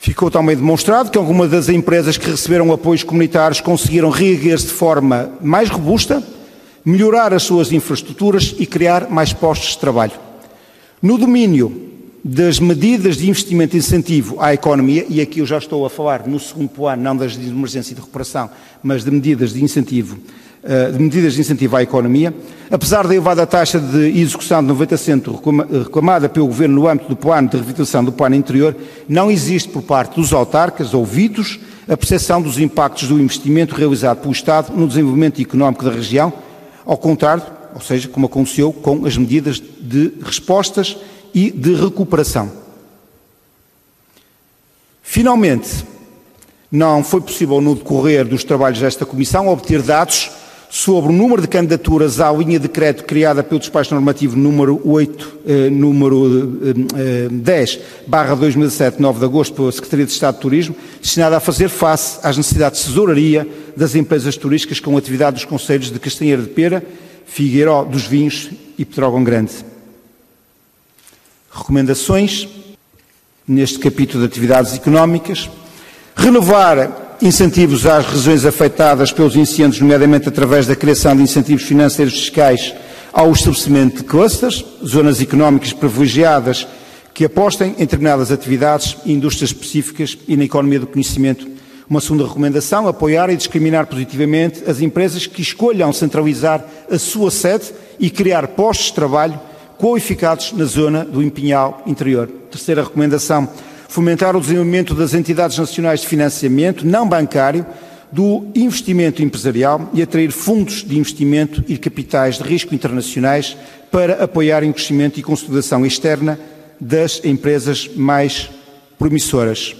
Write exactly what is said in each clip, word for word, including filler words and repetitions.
Ficou também demonstrado que algumas das empresas que receberam apoios comunitários conseguiram reerguer-se de forma mais robusta, melhorar as suas infraestruturas e criar mais postos de trabalho. No domínio das medidas de investimento e incentivo à economia, e aqui eu já estou a falar no segundo plano, não das de emergência e de recuperação, mas de medidas de incentivo, de medidas de incentivo à economia, apesar da elevada taxa de execução de noventa por cento reclamada pelo Governo no âmbito do plano de revitalização do plano interior, não existe por parte dos autarcas ouvidos a percepção dos impactos do investimento realizado pelo Estado no desenvolvimento económico da região, ao contrário, ou seja, como aconteceu com as medidas de respostas e de recuperação. Finalmente, não foi possível no decorrer dos trabalhos desta Comissão obter dados sobre o número de candidaturas à linha de crédito criada pelo despacho normativo número oito, eh, número eh, dez, barra dois mil e sete, nove de agosto, pela Secretaria de Estado de Turismo, destinada a fazer face às necessidades de tesouraria das empresas turísticas com atividade dos concelhos de Castanheira de Pera, Figueiró dos Vinhos e Pedrógão Grande. Recomendações neste capítulo de atividades económicas: renovar incentivos às regiões afetadas pelos incêndios, nomeadamente através da criação de incentivos financeiros fiscais ao estabelecimento de clusters, zonas económicas privilegiadas que apostem em determinadas atividades e indústrias específicas e na economia do conhecimento. Uma segunda recomendação: apoiar e discriminar positivamente as empresas que escolham centralizar a sua sede e criar postos de trabalho qualificados na zona do Pinhal Interior. Terceira recomendação: fomentar o desenvolvimento das entidades nacionais de financiamento não bancário do investimento empresarial e atrair fundos de investimento e capitais de risco internacionais para apoiarem o crescimento e consolidação externa das empresas mais promissoras.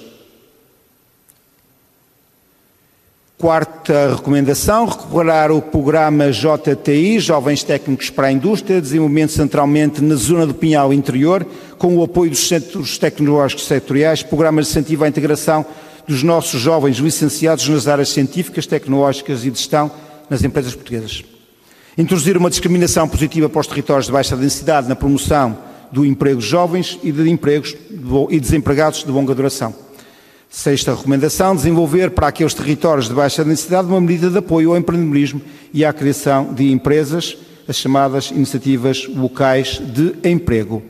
Quarta recomendação: recuperar o programa J T I, Jovens Técnicos para a Indústria, desenvolvimento centralmente na zona do Pinhal Interior, com o apoio dos centros tecnológicos setoriais, programas de incentivo à integração dos nossos jovens licenciados nas áreas científicas, tecnológicas e de gestão nas empresas portuguesas. Introduzir uma discriminação positiva para os territórios de baixa densidade na promoção do emprego de jovens e de empregos e desempregados de longa duração. Sexta recomendação: desenvolver para aqueles territórios de baixa densidade uma medida de apoio ao empreendedorismo e à criação de empresas, as chamadas iniciativas locais de emprego.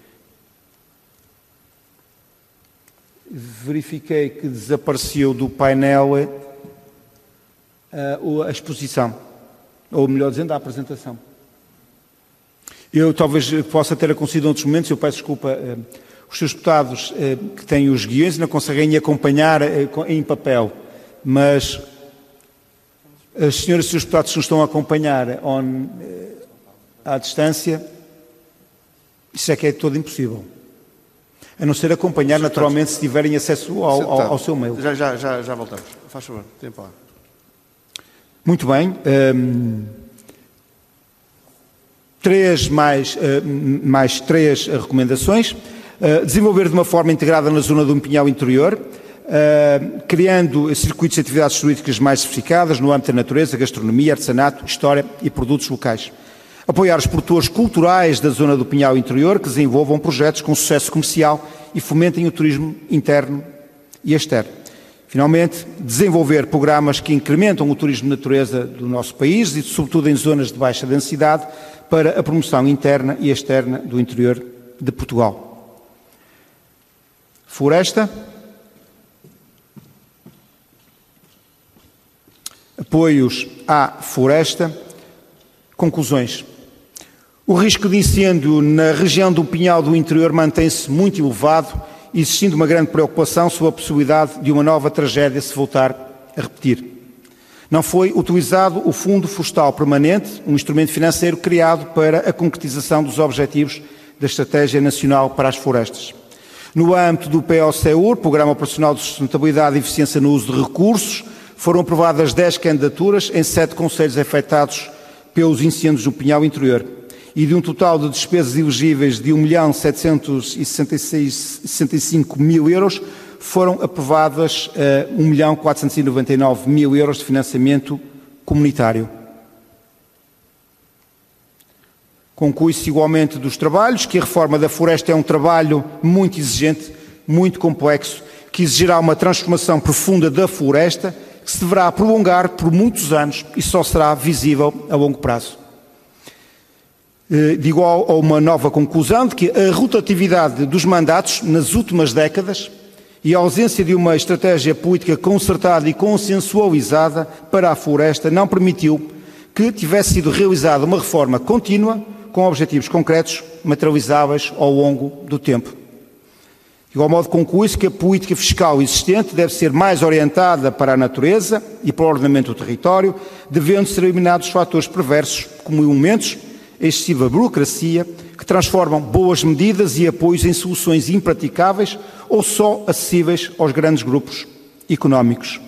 Verifiquei que desapareceu do painel uh, a exposição, ou melhor dizendo, a apresentação. Eu talvez possa ter acontecido em outros momentos, eu peço desculpa. Uh, Os seus deputados eh, que têm os guiões não conseguem acompanhar eh, em papel, mas as senhoras e os seus deputados que nos estão a acompanhar on, eh, à distância, isso é que é todo impossível. A não ser acompanhar naturalmente se tiverem acesso ao, ao, ao seu mail. Já, já, já, já voltamos. Faz favor, tempo lá. Muito bem. Um, três mais, uh, mais três recomendações. Uh, desenvolver de uma forma integrada na zona do Pinhal Interior, uh, criando circuitos de atividades turísticas mais diversificadas no âmbito da natureza, gastronomia, artesanato, história e produtos locais. Apoiar os produtores culturais da zona do Pinhal Interior que desenvolvam projetos com sucesso comercial e fomentem o turismo interno e externo. Finalmente, desenvolver programas que incrementam o turismo de natureza do nosso país e, sobretudo, em zonas de baixa densidade, para a promoção interna e externa do interior de Portugal. Floresta, apoios à floresta. Conclusões. O risco de incêndio na região do Pinhal do Interior mantém-se muito elevado, existindo uma grande preocupação sobre a possibilidade de uma nova tragédia se voltar a repetir. Não foi utilizado o Fundo Florestal Permanente, um instrumento financeiro criado para a concretização dos objetivos da Estratégia Nacional para as Florestas. No âmbito do P O C U R, Programa Operacional de Sustentabilidade e Eficiência no Uso de Recursos, foram aprovadas dez candidaturas em sete concelhos afetados pelos incêndios do Pinhal Interior. E de um total de despesas elegíveis de um milhão setecentos e sessenta e cinco mil euros, foram aprovadas uh, um milhão quatrocentos e noventa e nove mil euros de financiamento comunitário. Conclui-se igualmente dos trabalhos que a reforma da floresta é um trabalho muito exigente, muito complexo, que exigirá uma transformação profunda da floresta, que se deverá prolongar por muitos anos e só será visível a longo prazo. Digo a uma nova conclusão de que a rotatividade dos mandatos nas últimas décadas e a ausência de uma estratégia política concertada e consensualizada para a floresta não permitiu que tivesse sido realizada uma reforma contínua com objetivos concretos, materializáveis ao longo do tempo. De igual modo, conclui-se que a política fiscal existente deve ser mais orientada para a natureza e para o ordenamento do território, devendo ser eliminados fatores perversos, como elementos a excessiva burocracia, que transformam boas medidas e apoios em soluções impraticáveis ou só acessíveis aos grandes grupos económicos.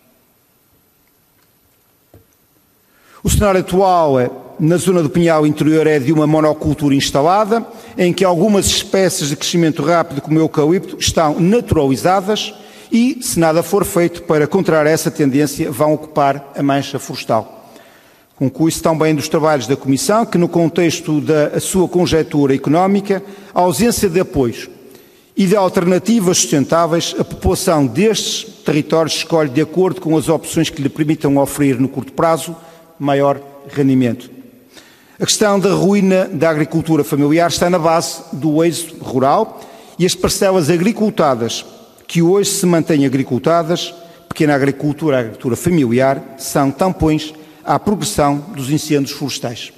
O cenário atual na zona do Pinhal Interior é de uma monocultura instalada, em que algumas espécies de crescimento rápido, como o eucalipto, estão naturalizadas e, se nada for feito para contrariar essa tendência, vão ocupar a mancha florestal. Conclui-se também dos trabalhos da Comissão que, no contexto da sua conjectura económica, a ausência de apoios e de alternativas sustentáveis, a população destes territórios escolhe, de acordo com as opções que lhe permitam oferir no curto prazo, maior rendimento. A questão da ruína da agricultura familiar está na base do êxodo rural e as parcelas agricultadas que hoje se mantêm agricultadas, pequena agricultura, agricultura familiar, são tampões à progressão dos incêndios florestais.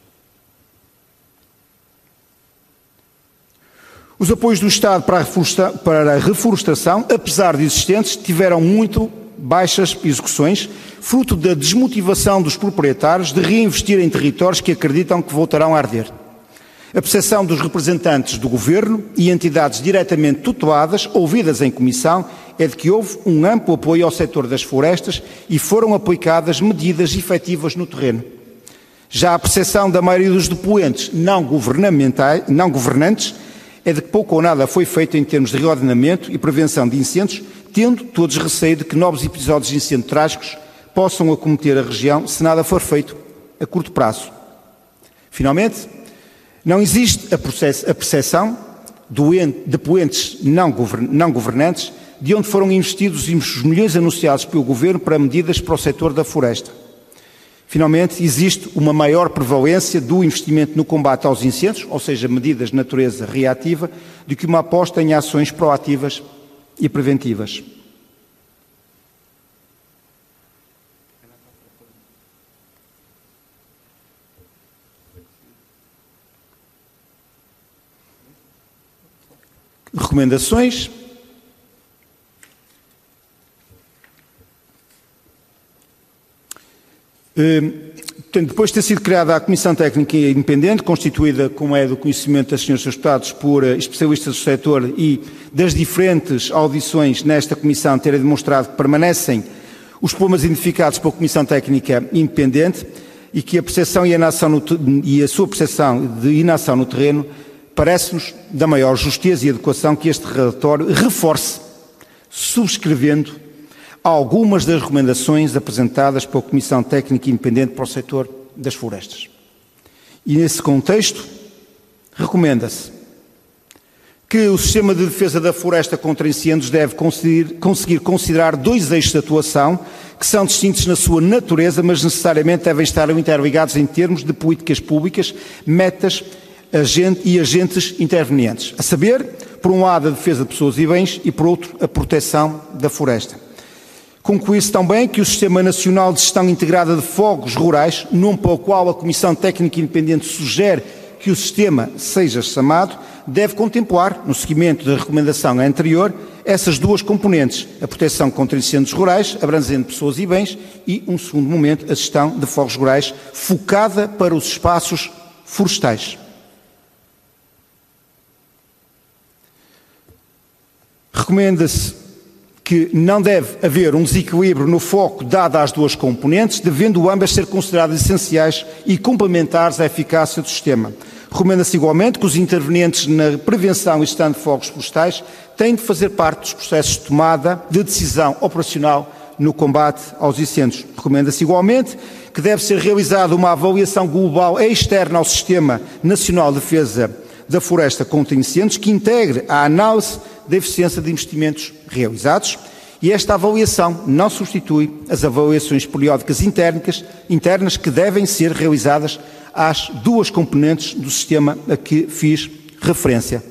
Os apoios do Estado para a, refloresta, para a reflorestação, apesar de existentes, tiveram muito baixas execuções, fruto da desmotivação dos proprietários de reinvestir em territórios que acreditam que voltarão a arder. A percepção dos representantes do Governo e entidades diretamente tuteladas, ouvidas em comissão, é de que houve um amplo apoio ao setor das florestas e foram aplicadas medidas efetivas no terreno. Já a percepção da maioria dos depoentes não governamentais, não governantes, é de que pouco ou nada foi feito em termos de reordenamento e prevenção de incêndios, tendo todos receio de que novos episódios de incêndio trágicos possam acometer a região se nada for feito a curto prazo. Finalmente, não existe a percepção de poentes não governantes de onde foram investidos os milhões anunciados pelo Governo para medidas para o setor da floresta. Finalmente, existe uma maior prevalência do investimento no combate aos incêndios, ou seja, medidas de natureza reativa, do que uma aposta em ações proativas e preventivas. Recomendações. Depois de ter sido criada a Comissão Técnica Independente, constituída, como é do conhecimento das senhoras deputados, por especialistas do setor e das diferentes audições nesta Comissão terem demonstrado que permanecem os problemas identificados pela Comissão Técnica Independente e que a percepção e a, inação no, e a sua percepção de inação no terreno parece-nos da maior justeza e adequação que este relatório reforce, subscrevendo algumas das recomendações apresentadas pela Comissão Técnica Independente para o setor das florestas. E nesse contexto, recomenda-se que o Sistema de Defesa da Floresta contra Incêndios deve conseguir, conseguir considerar dois eixos de atuação que são distintos na sua natureza, mas necessariamente devem estar interligados em termos de políticas públicas, metas agente e agentes intervenientes, a saber, por um lado, a defesa de pessoas e bens e, por outro, a proteção da floresta. Conclui-se também que o Sistema Nacional de Gestão Integrada de Fogos Rurais, nome pelo qual a Comissão Técnica Independente sugere que o sistema seja chamado, deve contemplar, no seguimento da recomendação anterior, essas duas componentes, a proteção contra incêndios rurais, abrangendo pessoas e bens, e, um segundo momento, a gestão de fogos rurais, focada para os espaços florestais. Recomenda-se que não deve haver um desequilíbrio no foco dado às duas componentes, devendo ambas ser consideradas essenciais e complementares à eficácia do sistema. Recomenda-se igualmente que os intervenientes na prevenção e gestão de fogos florestais têm de fazer parte dos processos de tomada de decisão operacional no combate aos incêndios. Recomenda-se igualmente que deve ser realizada uma avaliação global e externa ao Sistema Nacional de Defesa da Floresta contra Incêndios, que integre a análise da eficiência de investimentos realizados, e esta avaliação não substitui as avaliações periódicas internas, internas que devem ser realizadas às duas componentes do sistema a que fiz referência.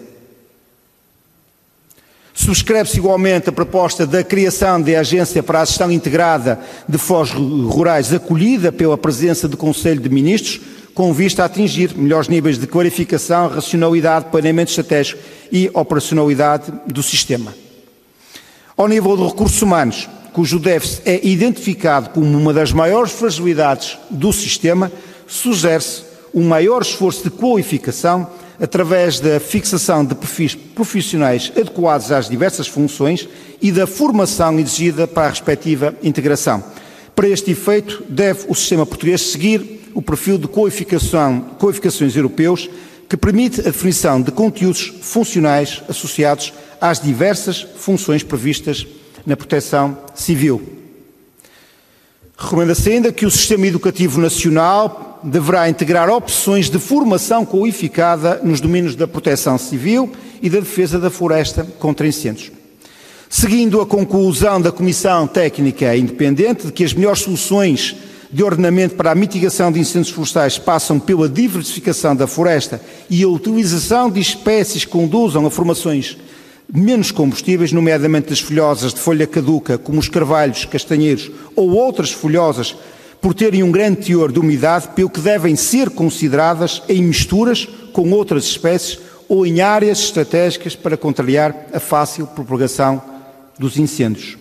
Subscreve-se igualmente a proposta da criação da Agência para a Gestão Integrada de Fogos Rurais, acolhida pela presença do Conselho de Ministros, com vista a atingir melhores níveis de qualificação, racionalidade, planeamento estratégico e operacionalidade do sistema. Ao nível de recursos humanos, cujo déficit é identificado como uma das maiores fragilidades do sistema, sugere-se um maior esforço de qualificação através da fixação de perfis profissionais adequados às diversas funções e da formação exigida para a respectiva integração. Para este efeito, deve o sistema português seguir o perfil de qualificação, qualificações europeus que permite a definição de conteúdos funcionais associados às diversas funções previstas na proteção civil. Recomenda-se ainda que o Sistema Educativo Nacional deverá integrar opções de formação qualificada nos domínios da proteção civil e da defesa da floresta contra incêndios. Seguindo a conclusão da Comissão Técnica Independente de que as melhores soluções de ordenamento para a mitigação de incêndios florestais passam pela diversificação da floresta e a utilização de espécies que conduzam a formações menos combustíveis, nomeadamente das folhosas de folha caduca, como os carvalhos, castanheiros ou outras folhosas, por terem um grande teor de umidade, pelo que devem ser consideradas em misturas com outras espécies ou em áreas estratégicas para contrariar a fácil propagação dos incêndios.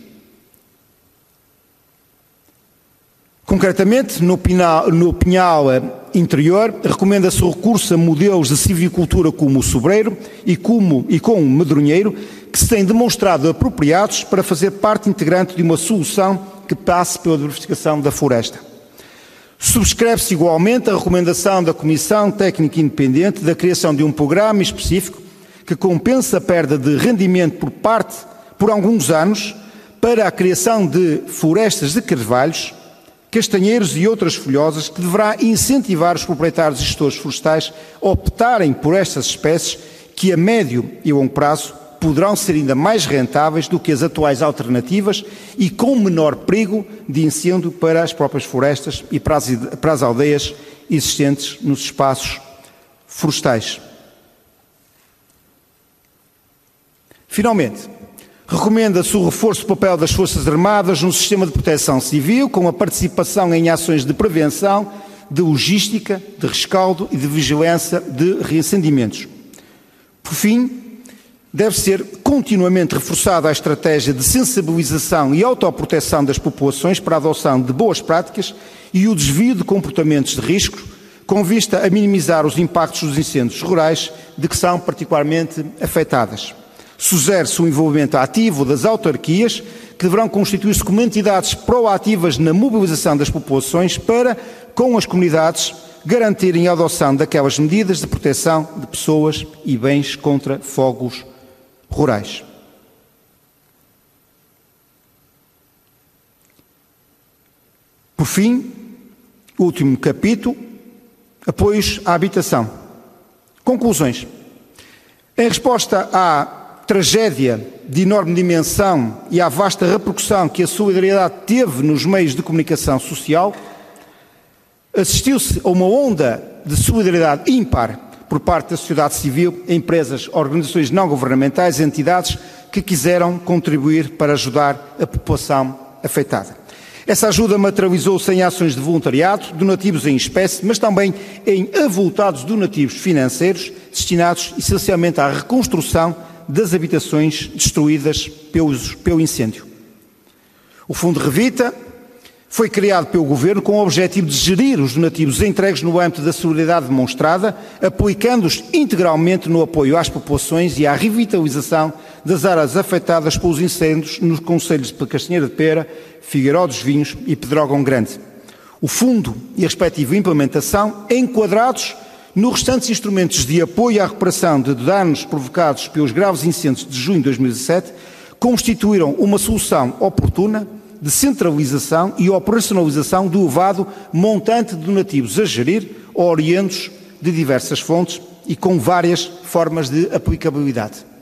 Concretamente, no pinhal, no pinhal interior, recomenda-se o recurso a modelos de silvicultura como o sobreiro e, como, e com o medronheiro, que se têm demonstrado apropriados para fazer parte integrante de uma solução que passe pela diversificação da floresta. Subscreve-se igualmente a recomendação da Comissão Técnica Independente da criação de um programa específico que compensa a perda de rendimento por parte, por alguns anos, para a criação de florestas de carvalhos, castanheiros e outras folhosas, que deverá incentivar os proprietários e gestores florestais a optarem por estas espécies que a médio e longo prazo poderão ser ainda mais rentáveis do que as atuais alternativas e com menor perigo de incêndio para as próprias florestas e para as, para as aldeias existentes nos espaços florestais. Finalmente, recomenda-se o reforço do papel das Forças Armadas no sistema de proteção civil, com a participação em ações de prevenção, de logística, de rescaldo e de vigilância de reincendimentos. Por fim, deve ser continuamente reforçada a estratégia de sensibilização e autoproteção das populações para a adoção de boas práticas e o desvio de comportamentos de risco, com vista a minimizar os impactos dos incêndios rurais de que são particularmente afetadas. Sugere-se o envolvimento ativo das autarquias, que deverão constituir-se como entidades proativas na mobilização das populações para, com as comunidades, garantirem a adoção daquelas medidas de proteção de pessoas e bens contra fogos rurais. Por fim, o último capítulo, apoios à habitação. Conclusões. Em resposta à tragédia de enorme dimensão e à vasta repercussão que a solidariedade teve nos meios de comunicação social, assistiu-se a uma onda de solidariedade ímpar por parte da sociedade civil, empresas, organizações não governamentais, entidades que quiseram contribuir para ajudar a população afetada. Essa ajuda materializou-se em ações de voluntariado, donativos em espécie, mas também em avultados donativos financeiros, destinados essencialmente à reconstrução das habitações destruídas pelos, pelo incêndio. O Fundo Revita foi criado pelo Governo com o objetivo de gerir os donativos entregues no âmbito da solidariedade demonstrada, aplicando-os integralmente no apoio às populações e à revitalização das áreas afetadas pelos incêndios nos concelhos de Castanheira de Pera, Figueiró dos Vinhos e Pedrógão Grande. O Fundo e a respectiva implementação, enquadrados nos restantes instrumentos de apoio à recuperação de danos provocados pelos graves incêndios de junho de dois mil e dezessete, constituíram uma solução oportuna de centralização e operacionalização do elevado montante de donativos a gerir, oriundos de diversas fontes e com várias formas de aplicabilidade.